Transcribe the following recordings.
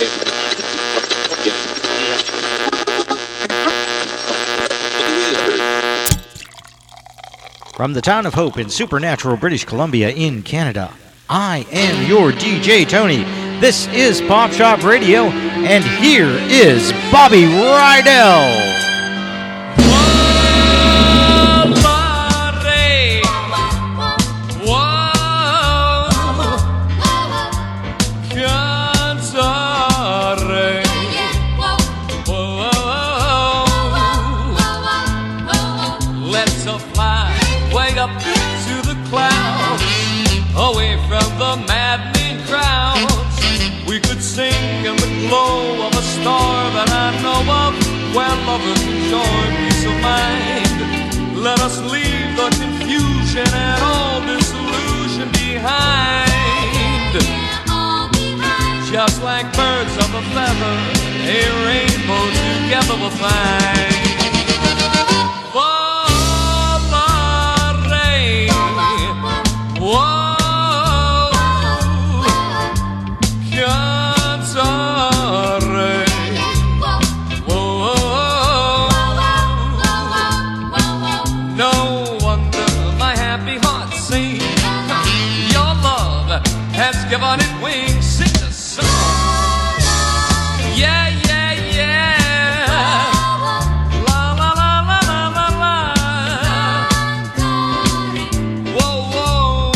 From the town of Hope in Supernatural, British Columbia in Canada, I am your DJ Tony. This is Pop Shop Radio, and here is Bobby Rydell. Away from the maddening crowds, we could sing in the glow of a star that I know of, where lovers enjoy peace of mind. Let us leave the confusion and all disillusion behind. Just like birds of a feather, a rainbow together we'll find. Whoa. Given it wings, sing the song. Yeah, yeah, yeah. La la la la la la la. Whoa, whoa.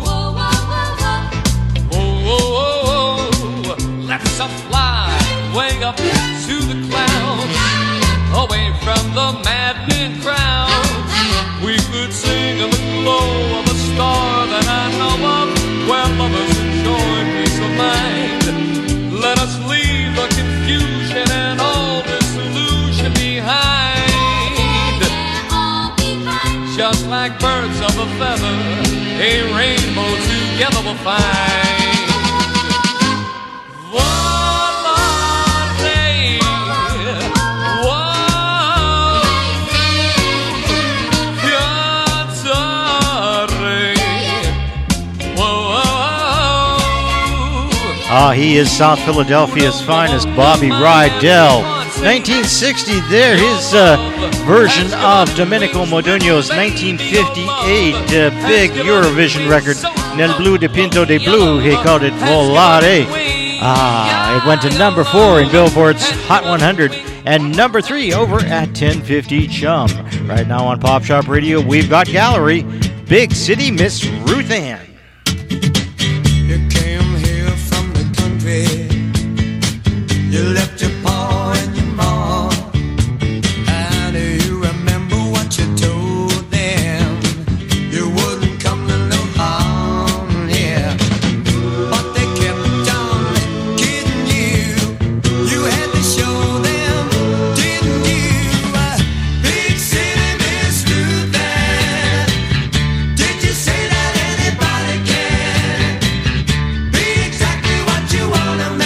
Whoa, whoa, whoa. Let's fly way up to the clouds, away from the maddening crowds. We could sing in the glow of a star that I know of, where lovers enjoy peace of mind. Let us leave the confusion and all disillusion behind. Just like birds of a feather, a rainbow together we'll find. He is South Philadelphia's finest, Bobby Rydell. 1960, there, his version of Domenico Modugno's 1958 big Eurovision record, Nel Blu dipinto di Blu. He called it Volare. It went to number 4 in Billboard's Hot 100 and number 3 over at 1050 Chum. Right now on Pop Shop Radio, we've got Gallery, Big City Miss Ruth Ann. You left your paw and your ma. How do you remember what you told them? You wouldn't come to no harm here, but they kept on kidding you. You had to show them, didn't you? Big city Miss Ruth Ann. Did you say that anybody can be exactly what you want a man?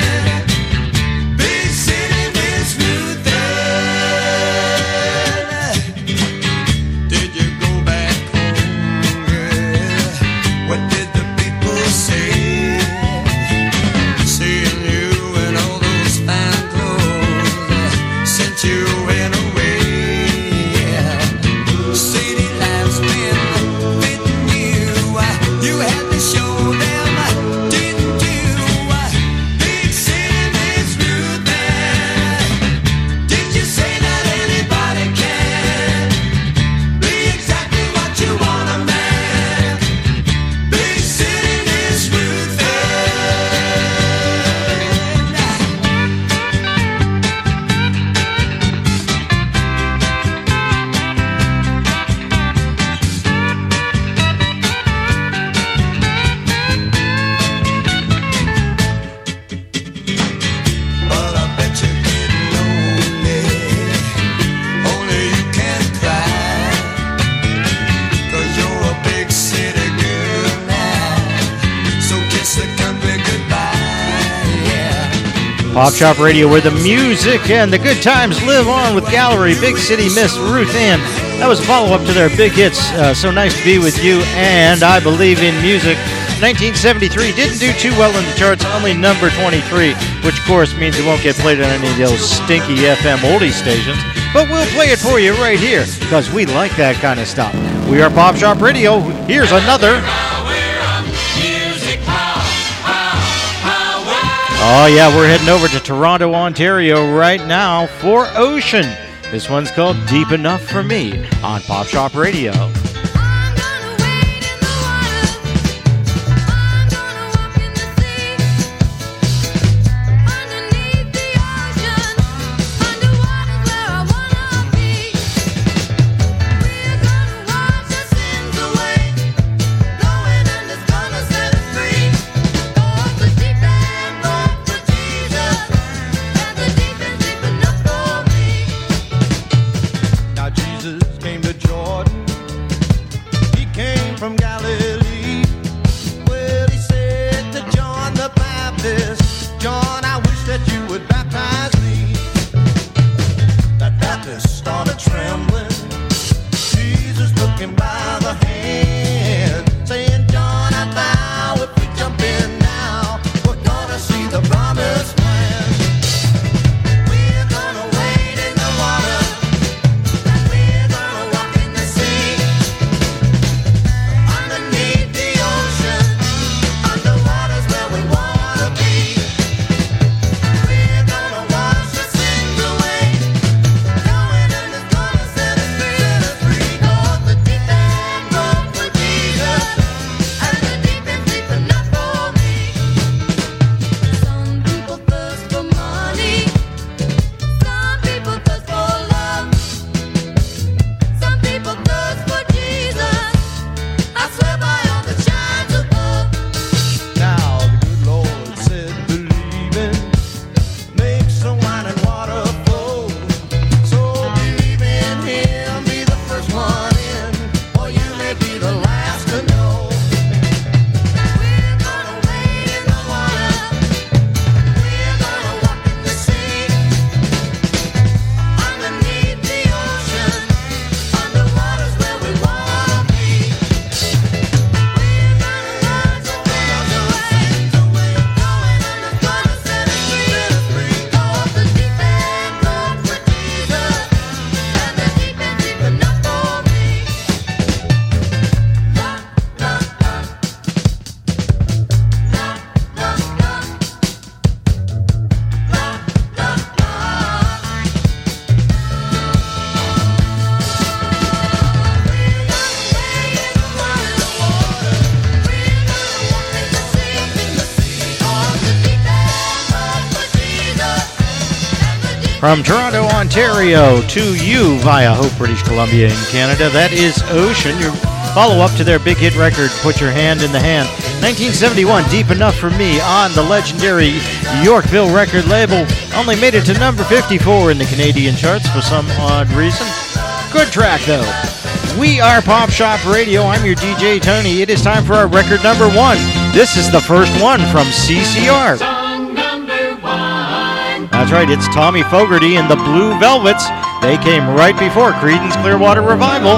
Pop Shop Radio, where the music and the good times live on with Gallery, Big City Miss Ruth Ann. That was a follow-up to their big hits, So Nice to Be With You and I Believe in Music. 1973 didn't do too well in the charts, only number 23, which of course means it won't get played on any of those stinky FM oldie stations. But we'll play it for you right here, because we like that kind of stuff. We are Pop Shop Radio. Here's another. Oh yeah, we're heading over to Toronto, Ontario right now for Ocean. This one's called Deep Enough for Me on Pop Shop Radio. From Toronto, Ontario to you via Hope, British Columbia in Canada, that is Ocean, your follow-up to their big hit record, Put Your Hand in the Hand. 1971, Deep Enough for Me on the legendary Yorkville record label. Only made it to number 54 in the Canadian charts for some odd reason. Good track, though. We are Pop Shop Radio. I'm your DJ, Tony. It is time for our record number 1. This is the first one from CCR. That's right, it's Tommy Fogerty and the Blue Velvets. They came right before Creedence Clearwater Revival.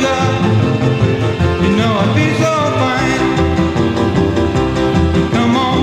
Come on.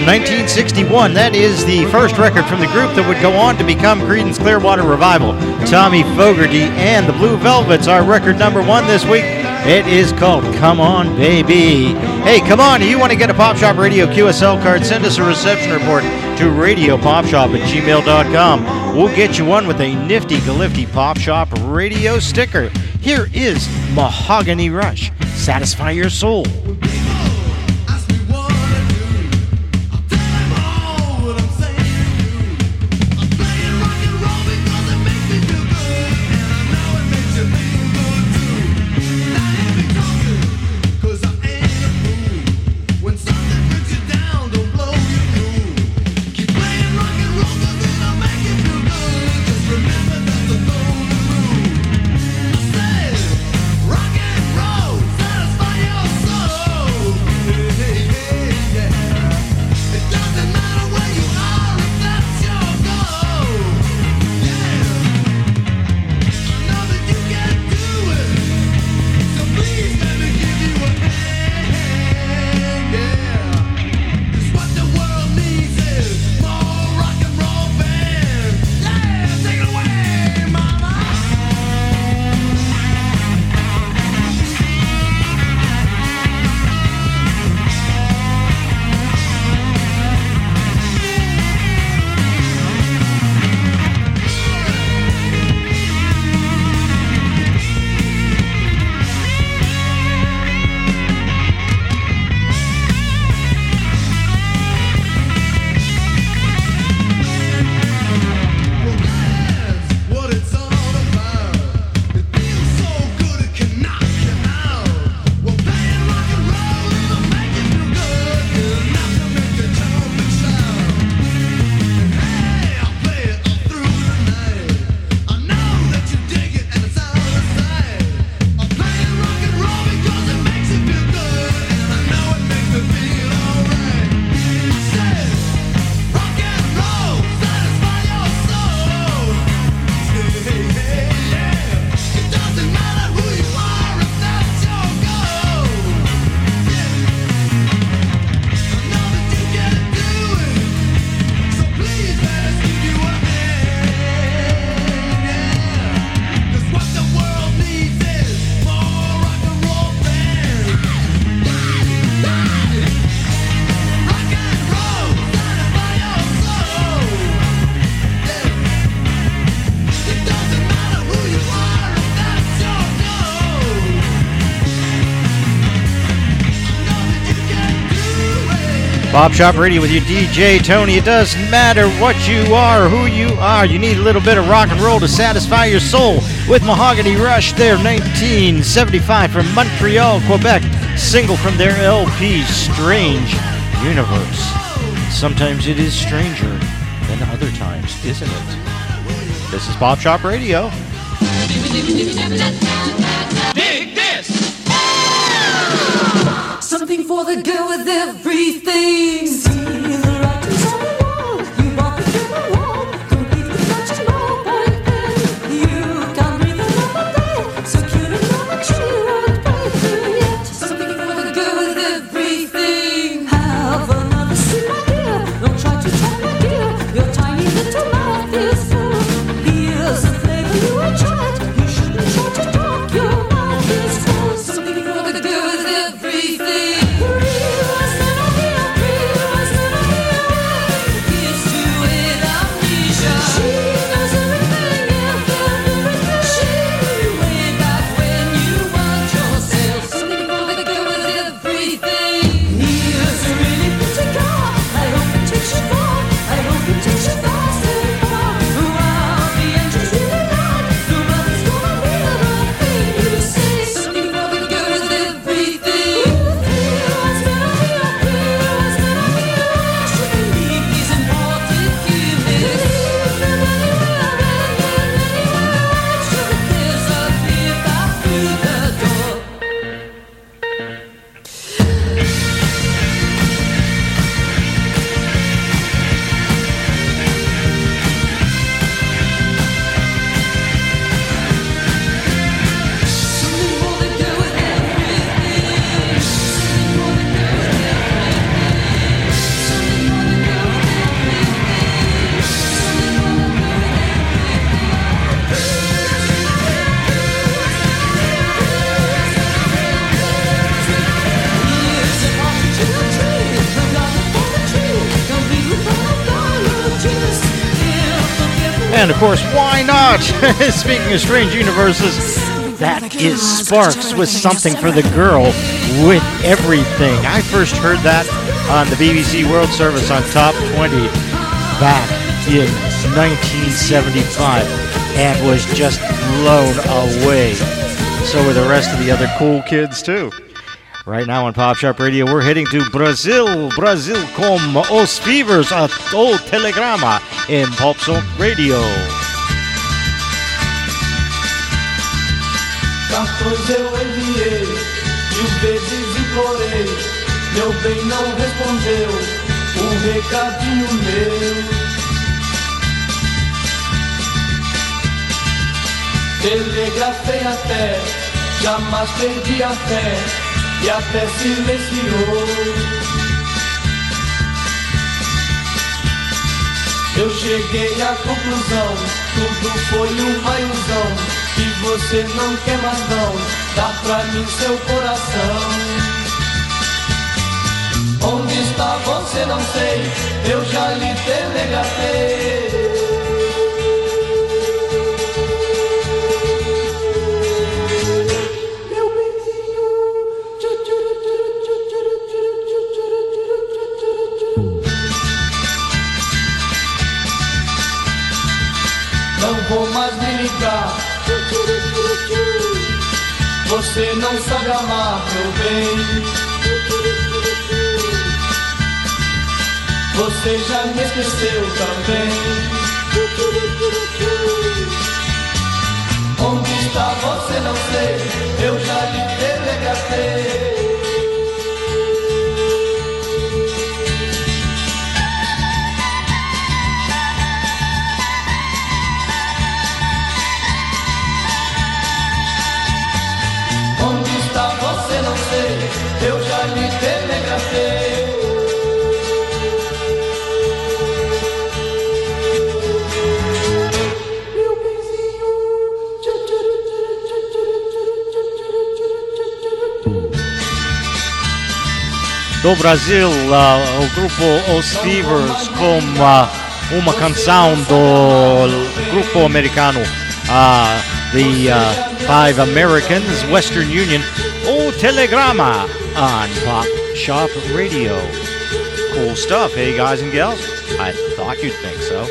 1961. That is the first record from the group that would go on to become Creedence Clearwater Revival. Tommy Fogerty and the Blue Velvets are record number 1 this week. It is called Come On Baby. Hey, come on, you want to get a Pop Shop Radio QSL card, send us a reception report to radiopopshop@gmail.com. We'll get you one with a nifty galifty Pop Shop Radio sticker. Here is Mahogany Rush. Satisfy your soul. Pop Shop Radio with your DJ Tony. It doesn't matter what you are, who you are. You need a little bit of rock and roll to satisfy your soul with Mahogany Rush. Their 1975 from Montreal, Quebec. Single from their LP, Strange Universe. Sometimes it is stranger than other times, isn't it? This is Pop Shop Radio. Dig this! Something for the girl with everything. See the writings on the wall. You walk the human wall. Complete the touch no point then. You can't breathe another day. So cute and no much you won't break through yet. Something for the girl with everything. Have another sip, my dear. Don't try to tell my dear. Your tiny little mouth is full. Here's a flavor you will try it. You shouldn't try to talk. Your mouth is full. Something for the girl with everything. Realize that I'm here. Realize And of course, why not? Speaking of strange universes, that is Sparks with Something for the Girl with Everything. I first heard that on the BBC World Service on Top 20 back in 1975 and was just blown away. So were the rest of the other cool kids too. Right now on Pop Shop Radio, we're heading to Brazil. Brazil com Os Fevers at O Telegrama in Pop Shop Radio. Cartões eu enviei, 1000 vezes implorei, meu bem não respondeu, recadinho meu. Telegrafei até, jamais perdi a fé, e até silenciou. Eu cheguei à conclusão, tudo foi uma ilusão, que você não quer mais não, dá pra mim seu coração. Onde está você não sei, eu já lhe telegrafei. Não vou mais me ligar, você não sabe amar, meu bem. Você já me esqueceu também. Onde está você não sei, eu já lhe telegrafei. Você não sei, eu já lhe telegrafei. Meu benzinho. Do Brasil, o grupo Os Fevers com uma canção do grupo americano, the Five Americans, Western Union, O Telegrama on Pop Shop Radio. Cool stuff, hey guys and gals? I thought you'd think so.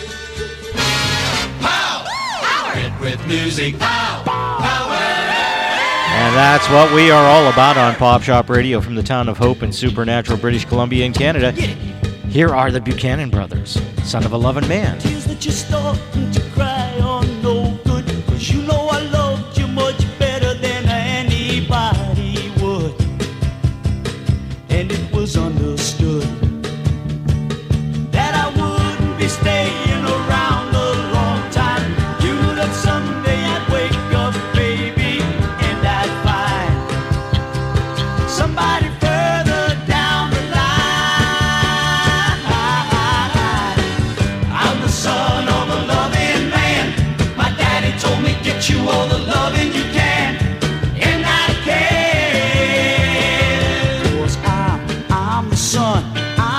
Pow! Hit with music. Pow! Power! And that's what we are all about on Pop Shop Radio from the town of Hope in supernatural British Columbia in Canada. Here are the Buchanan Brothers, Son of a Lovin' Man. Tears that you're starting to cry are no good, 'cause you know I loved you much better than anybody would. And it was understood that I wouldn't be staying around a long time. You knew that someday I'd wake up, baby, and I'd find somebody further down the line. I'm the son of a loving man. My daddy told me get you all the loving you can, and I can. 'Cause I'm the son,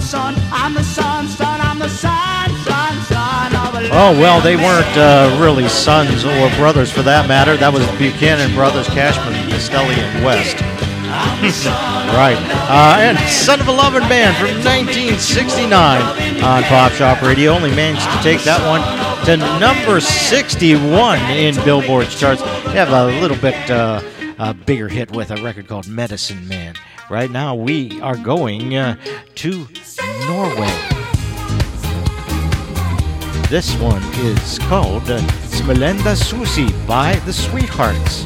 son, I'm the son, son, I'm the son, son, son of a Oh, well, they weren't really sons or brothers for that matter. That was Buchanan Brothers, Cashman, Costelli, and West. Right. And Son of a Lovin' Man from 1969 on Pop Shop Radio. Only managed to take that one to number 61 in Billboard's charts. You have a little bit a bigger hit with a record called Medicine Man. Right now we are going to Norway. This one is called Smilenda Susi by the Sweethearts.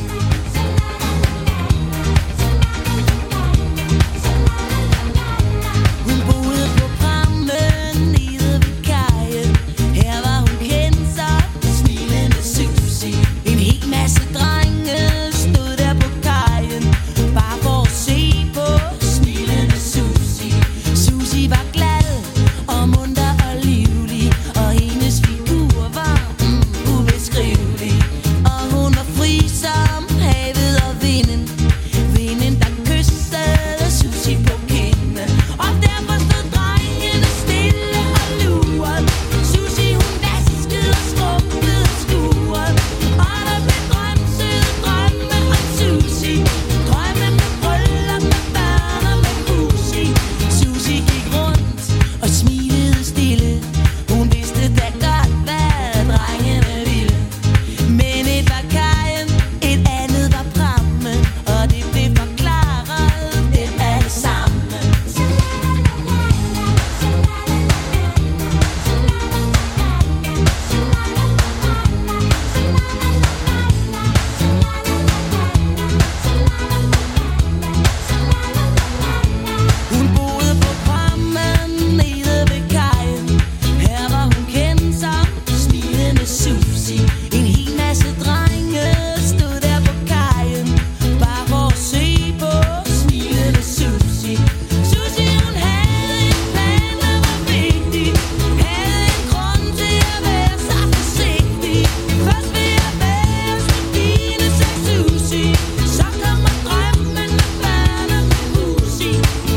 Hun boede på Prammen nede ved kajen. Her var hun kendt som smilende Susi. En hel masse drenge stod der på kajen, bare for at se på smilende Susi. Susi var glad og munter og livlig, og hendes figur var ubeskrivelig. Og hun var fri som havet og vinden, vinden der kyssede Susi på kinden. Og derfor stod drengene stille og lurede. Susi hun vaskede og skrubbede og skurede, og der blev drømt søde drømme om Susi. Drømme med bryllup, med børn og med hus i. Susi gik rundt og smilede stille. Hun vidste da godt, hvad drengene ville. Men et var kajen, et andet var Prammen, og det blev forklaret dem alle sammen. Hun boede på Prammen nede ved kajen. Her var hun kendt som smilende Susi. En hel masse drenge stod der på kajen, bare for at se på smilende Susi. Susi hun havde en plan, der var vigtig, havde en grund til at være så forsigtig. Først vil jeg være så fine, sagde Susi. Så kommer drømmen med børn og med hus i.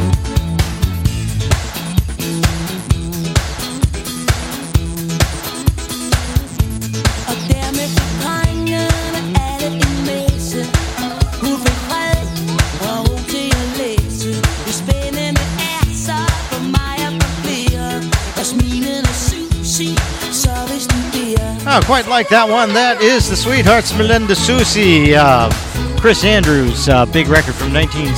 Og dermed fik drengene alle en messe. Hun fik fred og ro til at læse. Det spændende er så for mig og for flere, og smilende Susi, så hvis du beder. Oh, quite like that one. That is the Sweethearts, Melinda Susi. Chris Andrews' big record from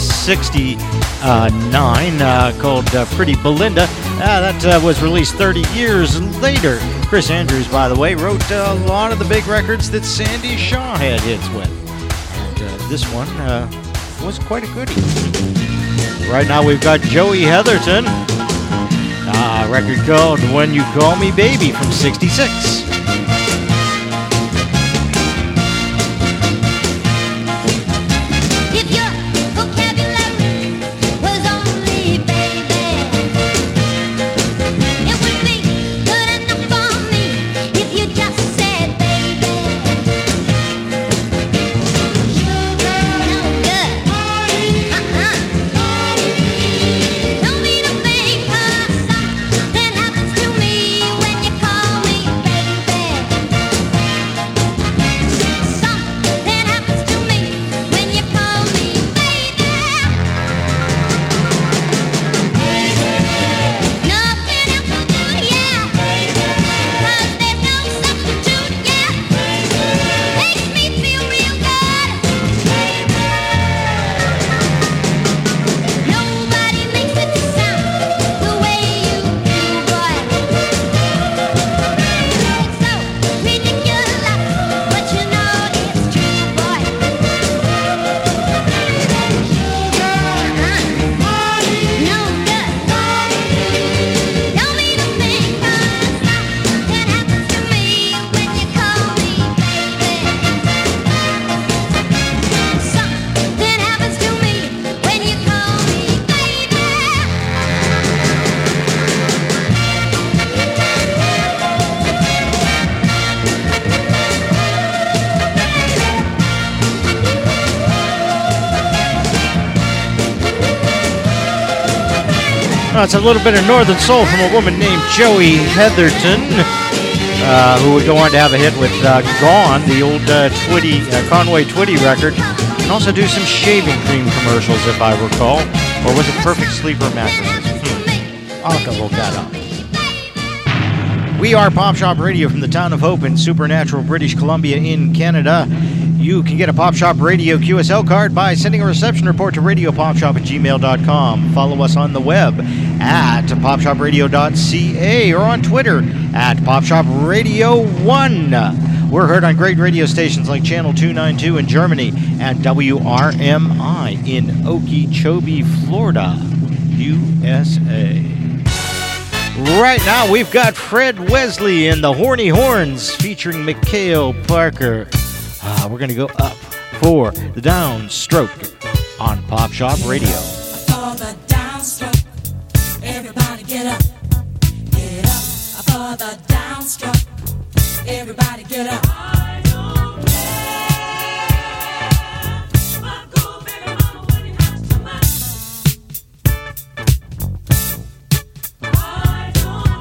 1969 called Pretty Belinda. That was released 30 years later. Chris Andrews, by the way, wrote a lot of the big records that Sandy Shaw had hits with. And this one was quite a goodie. Right now we've got Joey Heatherton. A record called When You Call Me Baby from 66. If your vocabulary was only baby, it would be good enough for me if you just said baby. No good. Don't need a thing 'cause something happens to me when you call me baby. It's a little bit of Northern Soul from a woman named Joey Heatherton, who would go on to have a hit with Gone, the old Conway Twitty record, and also do some shaving cream commercials, if I recall. Or was it Perfect Sleeper mattresses? I'll have to look that up. We are Pop Shop Radio from the town of Hope in Supernatural, British Columbia in Canada. You can get a Pop Shop Radio QSL card by sending a reception report to radiopopshop@gmail.com. Follow us on the web at popshopradio.ca or on Twitter at popshopradio1. We're heard on great radio stations like Channel 292 in Germany and WRMI in Okeechobee, Florida, USA. Right now, we've got Fred Wesley and the Horny Horns featuring Mikhail Parker. We're going to go up for the downstroke on Pop Shop Radio. For the downstroke, everybody get up. Get up for the downstroke, everybody get up. I don't care. My cool baby mama when you have too much. I don't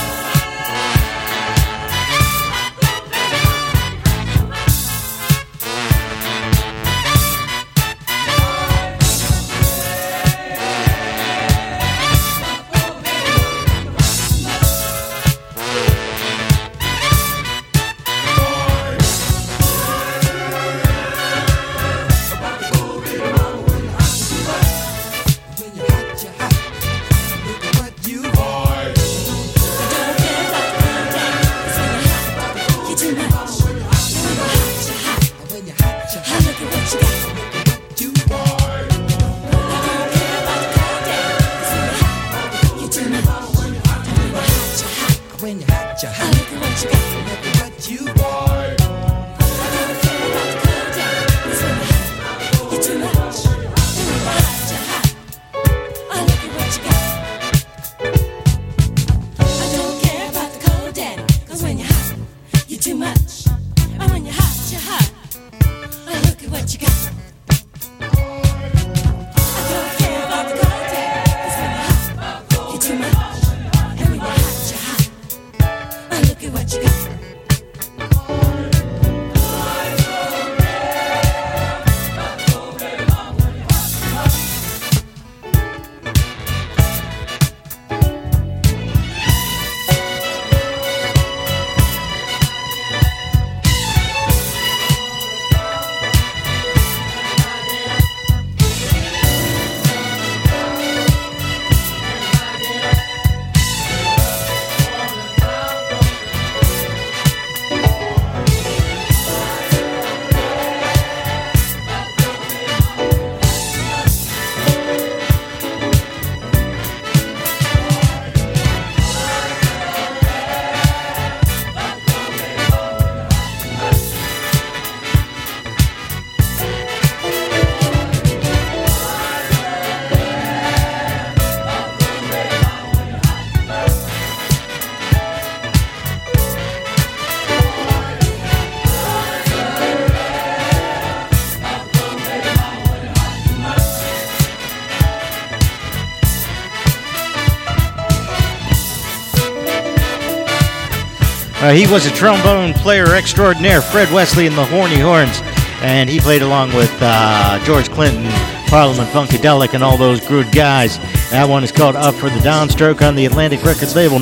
He was a trombone player extraordinaire, Fred Wesley and the Horny Horns, and he played along with George Clinton, Parliament Funkadelic, and all those good guys. That one is called Up for the Downstroke on the Atlantic Records label,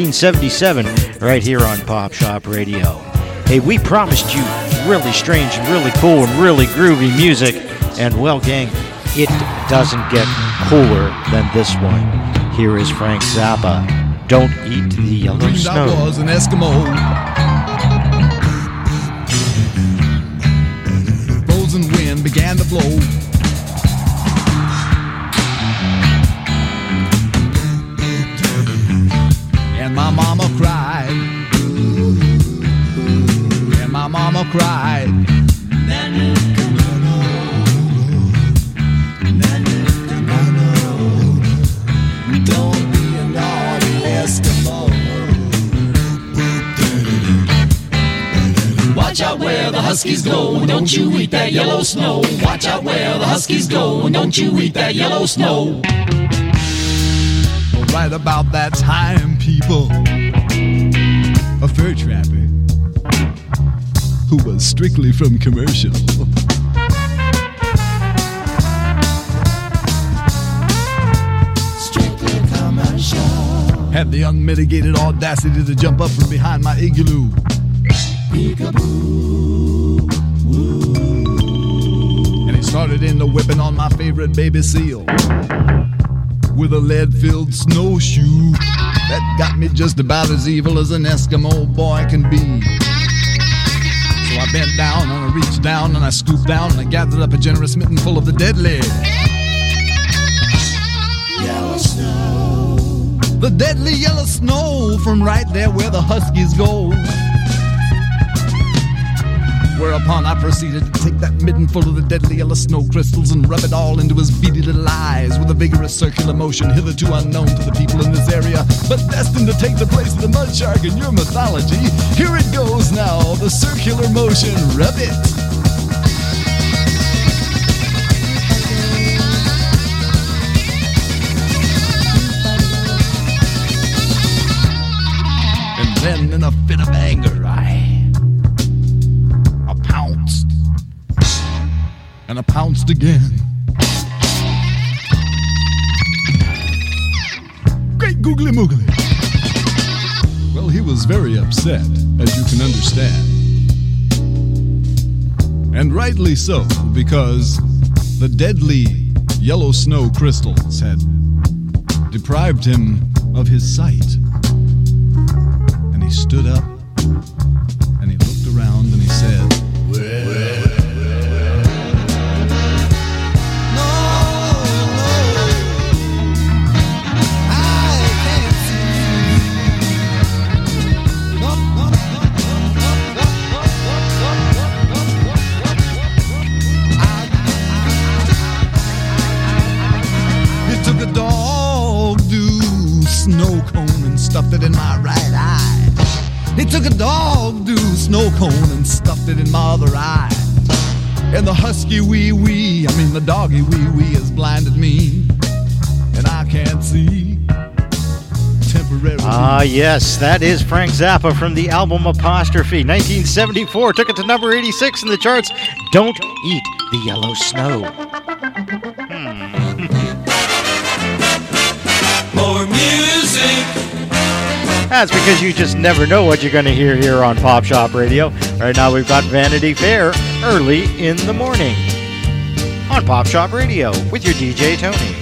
1977, right here on Pop Shop Radio. Hey, we promised you really strange and really cool and really groovy music, and well, gang, it doesn't get cooler than this one. Here is Frank Zappa. Don't eat the yellow snow. I was an Eskimo. Frozen wind began to blow. And my mama cried. And my mama cried. Don't be a naughty Eskimo. Watch out where the Huskies go, and don't you eat that yellow snow. Watch out where the Huskies go, and don't you eat that yellow snow. right about that time, people, a fur trapper who was strictly from commercial had the unmitigated audacity to jump up from behind my igloo. And he started in the whipping on my favorite baby seal with a lead-filled snowshoe that got me just about as evil as an Eskimo boy can be. So I bent down and I reached down and I scooped down and I gathered up a generous mitten full of the deadly yellow snow. The deadly yellow snow from right there where the huskies go. Whereupon I proceeded to take that midden full of the deadly yellow snow crystals and rub it all into his beady little eyes with a vigorous circular motion hitherto unknown to the people in this area, but destined to take the place of the mud shark in your mythology. Here it goes now, the circular motion, rub it. And then in a fit of anger, I pounced. And I pounced again. Great googly moogly. Well, he was very upset, as you can understand. And rightly so, because the deadly yellow snow crystals had deprived him of his sight. And he stood up, and he looked around, and he said, snow cone and stuffed it in my right eye. He took a dog-do snow cone and stuffed it in my other eye. And the husky wee-wee, the doggy wee-wee has blinded me. And I can't see temporarily. Ah, yes, that is Frank Zappa from the album Apostrophe. 1974, took it to number 86 in the charts. Don't Eat the Yellow Snow. More music. That's because you just never know what you're going to hear here on Pop Shop Radio. Right now we've got Vanity Fair early in the morning on Pop Shop Radio with your DJ Tony.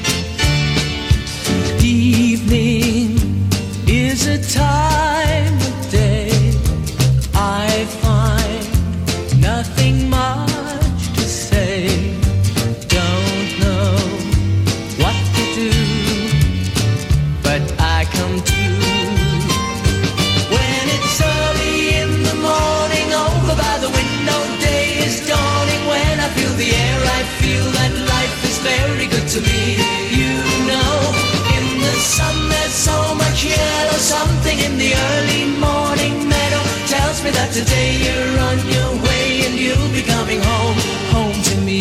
Evening is a time of day I find nothing much to say. Don't know what to do, but I come to when it's early in the morning. Over by the window, day is dawning. When I feel the air, I feel that life is very good to me. You know, in the sun there's so much yellow. Something in the early morning meadow tells me that today you're on your way and you'll be coming home, home to me.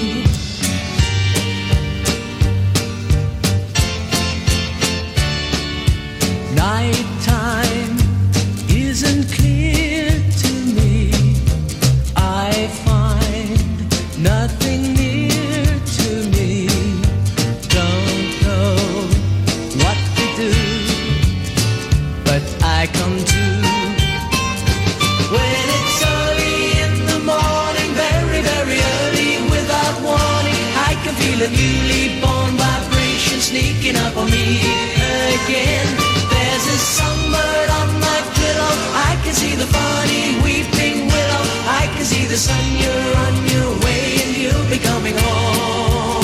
Nighttime isn't clear to me. I find nothing near to me. Don't know what to do, but I come to when it's early in the morning, very, very early, without warning. I can feel a newly born vibration sneaking up on me again. There's a songbird on my pillow. I can see the funny weeping willow. I can see the sun. You're on your way and you'll be coming home.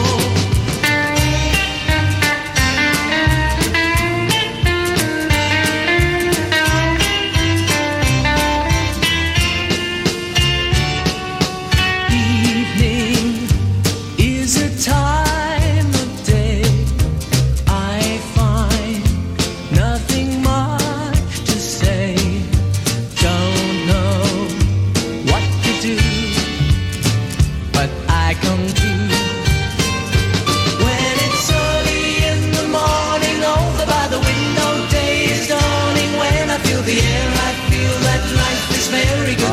Evening is a time of day I find nothing much to say. Don't know what to do, but I come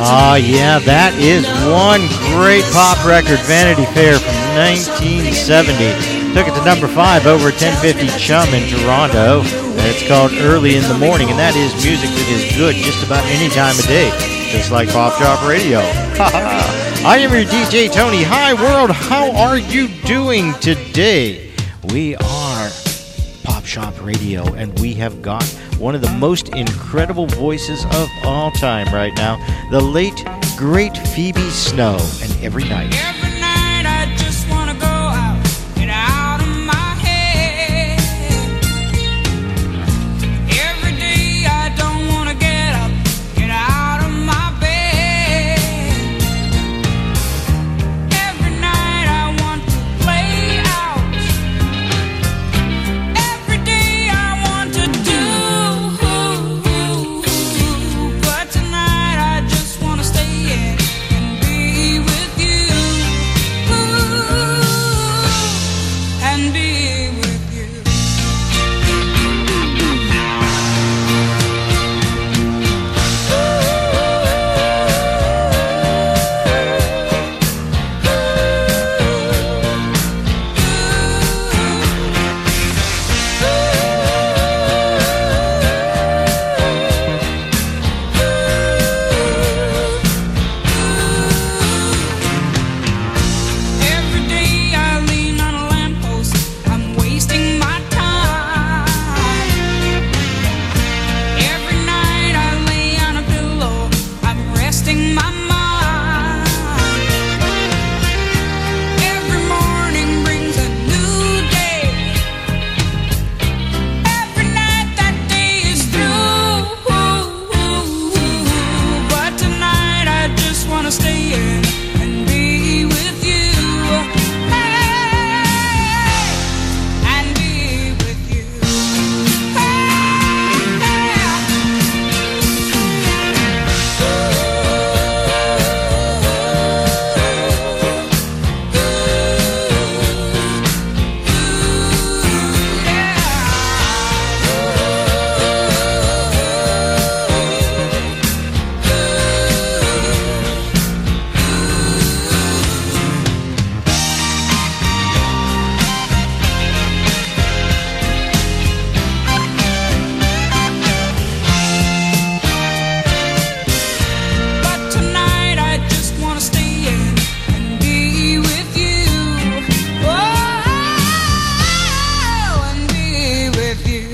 Oh, yeah, that is one great pop record, Vanity Fair from 1970. Took it to number 5 over at 1050 Chum in Toronto. And it's called Early in the Morning, and that is music that is good just about any time of day, just like Pop Shop Radio. I am your DJ Tony. Hi, world. How are you doing today? We are Pop Shop Radio, and we have got one of the most incredible voices of all time right now, the late, great Phoebe Snow, and Every Night. Every night I just want to go out, get out of my head. Every day I don't want to get up, get out of my bed. Every night I want to play out. Every day I want to do. But tonight I just want to stay in and be with you. And be with you. Every day I lean on a lamppost, I'm wasting my time. Every night I lay on a pillow, I'm resting my mind. Every morning brings a new day. Every night that day is through. But tonight I just want to stay in and be with you. And be with you. But tonight I just want to stay in and be with you. Oh, and be with you.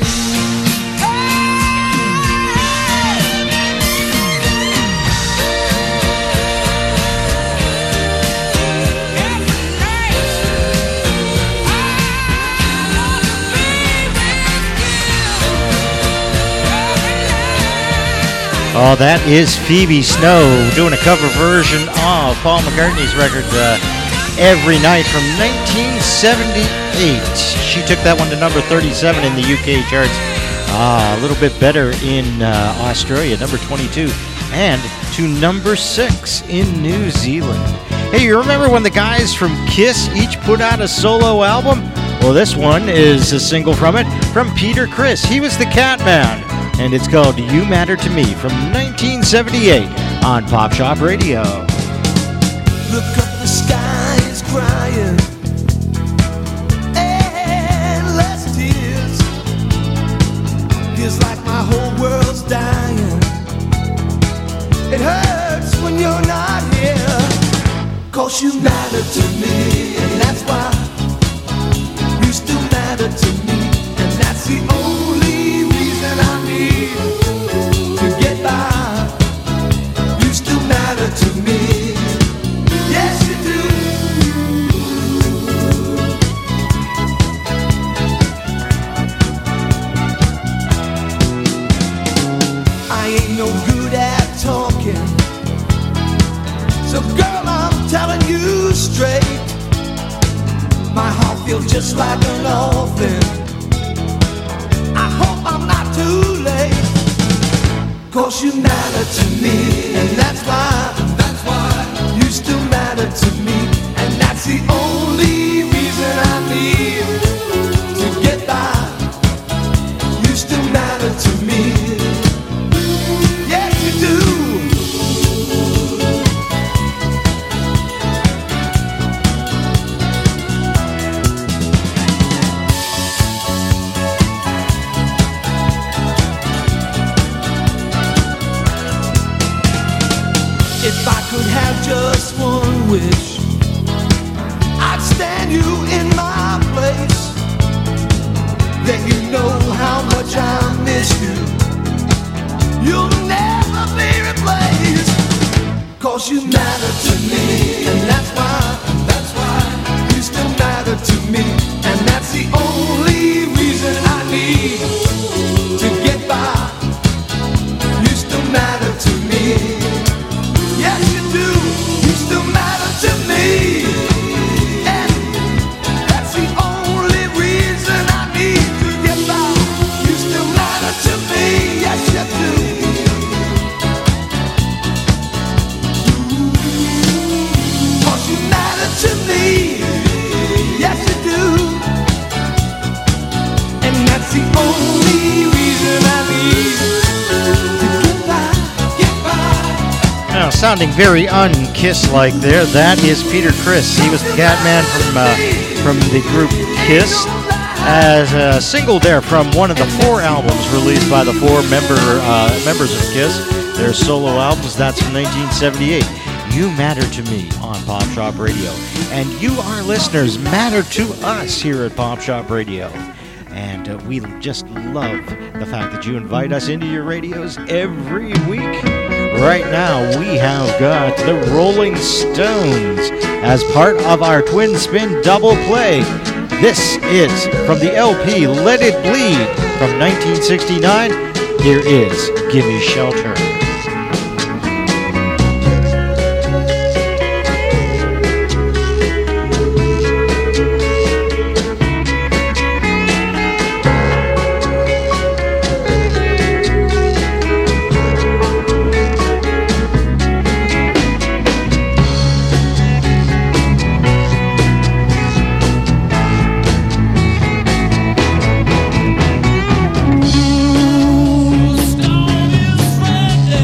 Oh, that is Phoebe Snow doing a cover version of Paul McCartney's record Every Night from 1978. She took that one to number 37 in the UK charts. A little bit better in Australia, number 22, and to number 6 in New Zealand. Hey, you remember when the guys from Kiss each put out a solo album? Well, this one is a single from it, from Peter Criss. He was the Catman, and it's called You Matter to Me from 1978 on Pop Shop Radio. Look up, the sky is crying. Endless tears. Feels like my whole world's dying. It hurts when you're not here. 'Cause you matter to me, and that's why you still matter to me. And that's the only reason I need to get by. You still matter to me. Yes, you do. I ain't no good at talking, so girl, I'm telling you straight. My heart feels just like an orphan. I hope I'm not too late. 'Cause you matter to me, and that's why you still matter to me. And that's the only reason I need to get by. You still matter to me. Yes, you do. just one wish, I'd stand you in my place. Then you know how much I miss you. You'll never be replaced. 'Cause you matter to me, and that's why you still matter to me. And that's the only reason I need to get by. You still matter to me. Yes, you do. You still matter to me. And that's the only reason I need to get by. You still matter to me. Yes, you do. 'Cause you matter to me. Yes, you do. And that's the only reason I need to get by, get by. Now, sounding very un-Kiss-like there, that is Peter Criss. He was the Catman from the group Kiss, as a single there from one of the 4 albums released by the 4 members of Kiss, their solo albums. That's from 1978. You matter to me on Pop Shop Radio, and you, our listeners, matter to us here at Pop Shop Radio. And we just love the fact that you invite us into your radios every week. Right now, we have got the Rolling Stones as part of our Twin Spin Double Play. This is from the LP Let It Bleed from 1969. Here is Gimme Shelter. Stone is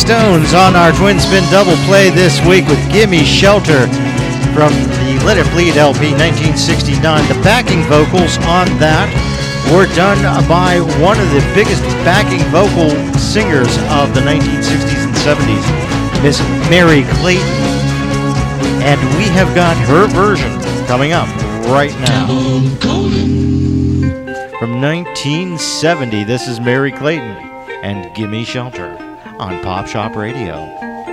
Stones on our Twin Spin Double Play this week with Gimme Shelter from the Let It Bleed LP 1969. The backing vocals on that were done by one of the biggest backing vocal singers of the 1960s and 70s, Miss Mary Clayton. And we have got her version coming up right now. From 1970, this is Mary Clayton and Gimme Shelter on Pop Shop Radio.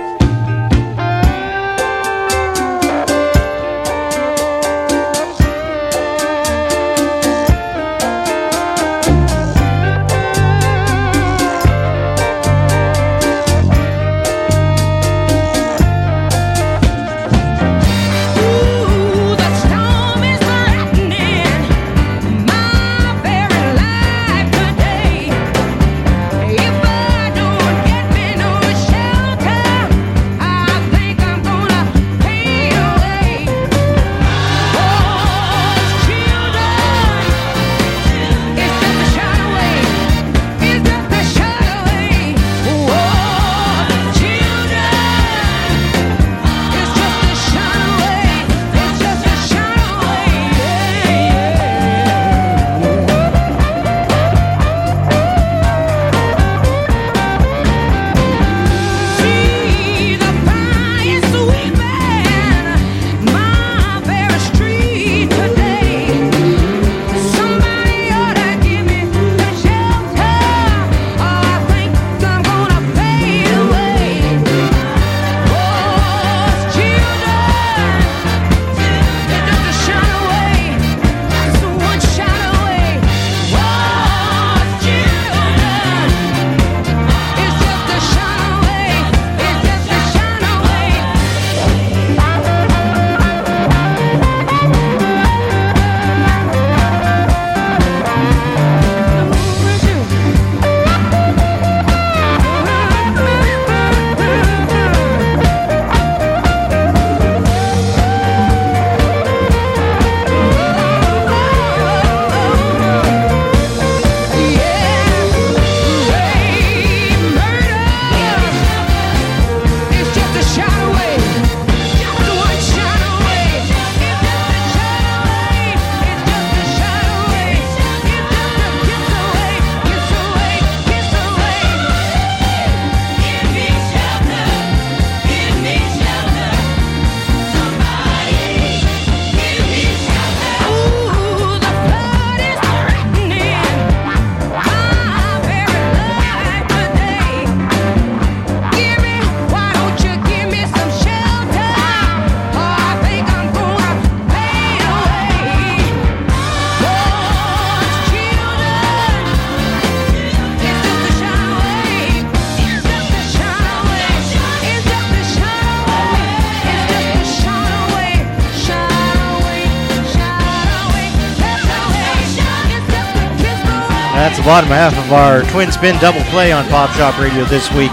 That's the bottom half of our Twin Spin Double Play on Pop Shop Radio this week.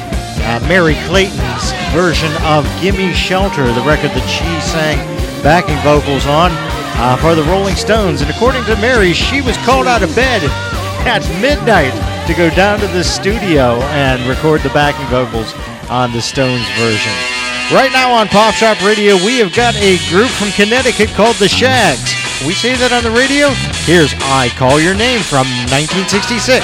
Mary Clayton's version of Gimme Shelter, the record that she sang backing vocals on for the Rolling Stones. And according to Mary, she was called out of bed at midnight to go down to the studio and record the backing vocals on the Stones version. Right now on Pop Shop Radio, we have got a group from Connecticut called the Shags. We say that on the radio? Here's I Call Your Name from 1966.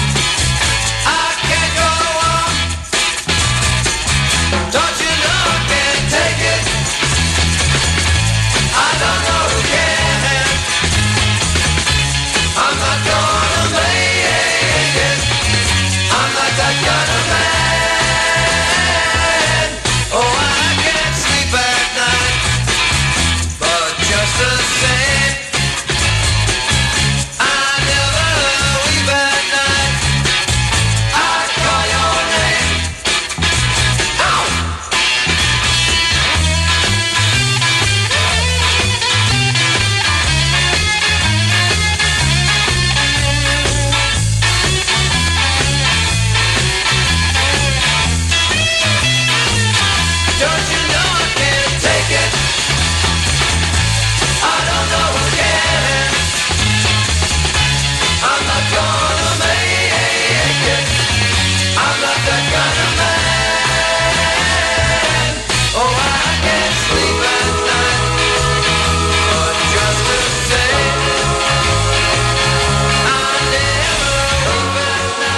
Don't you know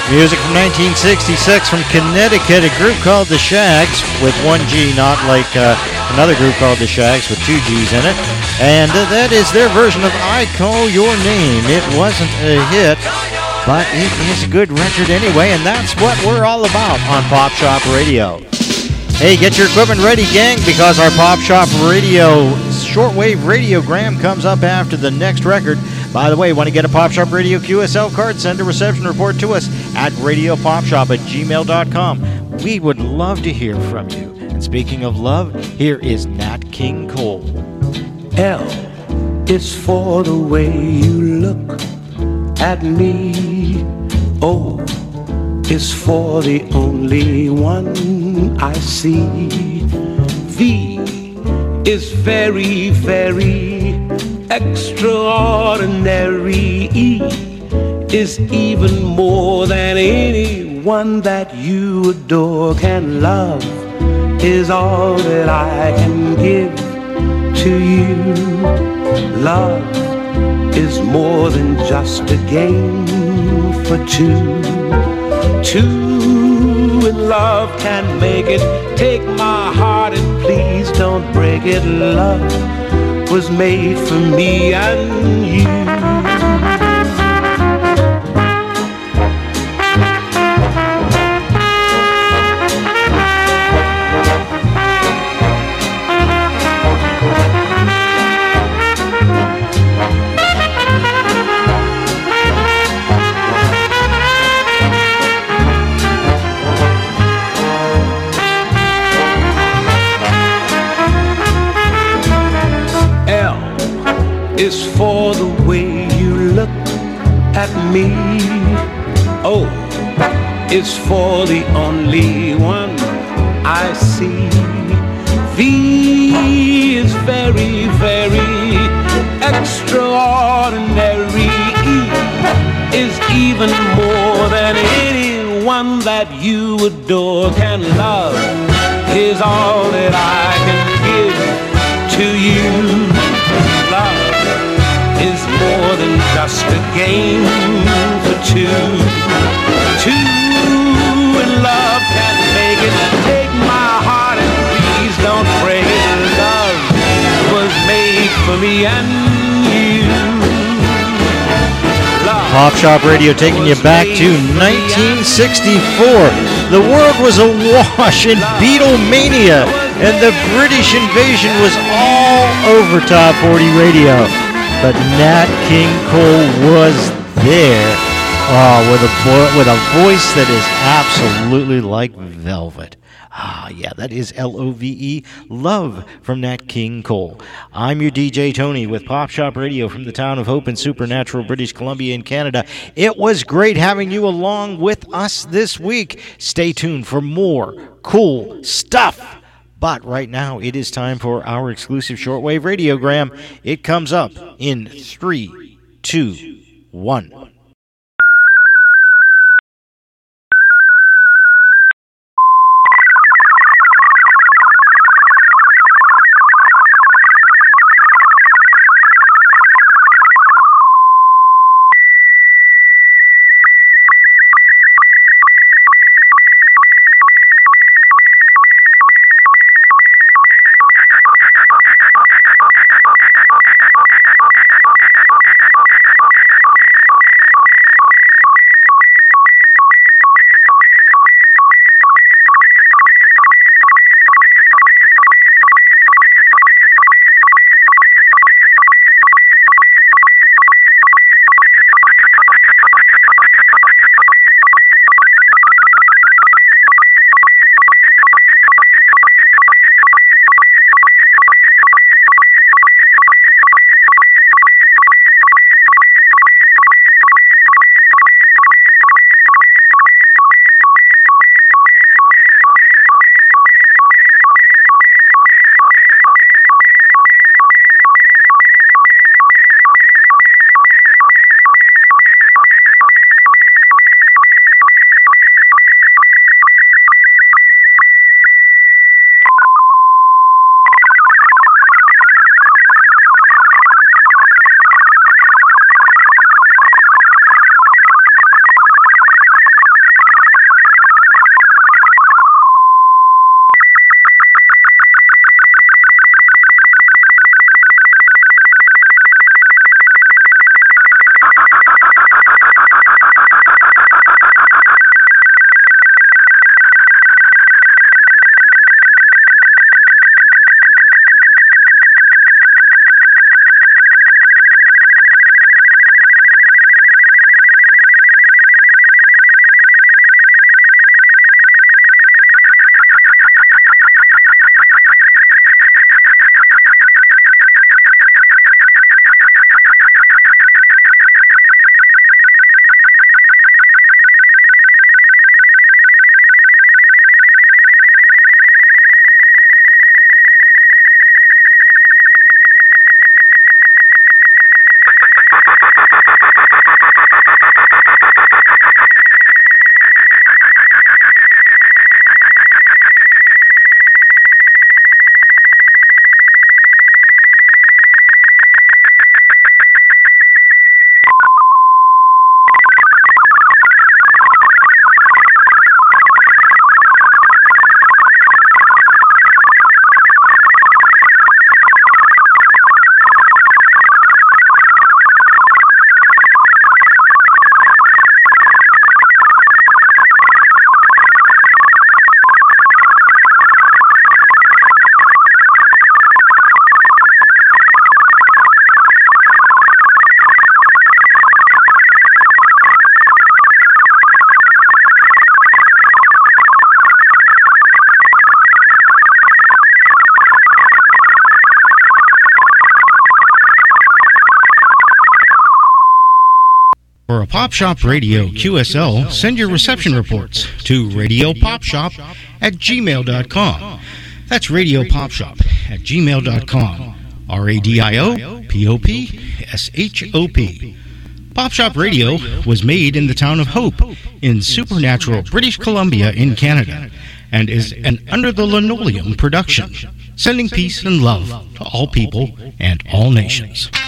Music from 1966 from Connecticut, a group called The Shags with one G, not like another group called The Shags with two G's in it. And that is their version of I Call Your Name. It wasn't a hit, but it is a good record anyway, and that's what we're all about on Pop Shop Radio. Hey, get your equipment ready, gang, because our Pop Shop Radio shortwave radiogram comes up after the next record. By the way, want to get a Pop Shop Radio QSL card? Send a reception report to us at radiopopshop@gmail.com. We would love to hear from you. And speaking of love, here is Nat King Cole. L is for the way you look at me. O is for the only one I see. V is very, very extraordinary. E is even more than anyone that you adore can love, is all that I can give to you. Love is more than just a game for two. Two in love can make it. Take my heart and please don't break it. Love was made for me and you. Is for the way you look at me. O is for the only one I see. V is very, very extraordinary. E is even more than anyone that you adore can love, is all that I can give to you. Love is more than just a game for two. Two in love can make it. Take my heart and please don't break it. Love was made for me and you. Love Pop Shop Radio taking you back to 1964. The world was awash in Beatlemania, and the British invasion was all over Top 40 Radio. But Nat King Cole was there with a voice that is absolutely like velvet. Ah, yeah, that is Love, Love from Nat King Cole. I'm your DJ Tony with Pop Shop Radio from the town of Hope in Supernatural, British Columbia in Canada. It was great having you along with us this week. Stay tuned for more cool stuff. But right now, it is time for our exclusive shortwave radiogram. It comes up in 3, 2, 1. For a Pop Shop Radio QSL, send your reception reports to radiopopshop@gmail.com. That's radiopopshop@gmail.com. RADIOPOPSHOP. Pop Shop Radio was made in the town of Hope in supernatural British Columbia in Canada and is an Under the Linoleum production, sending peace and love to all people and all nations.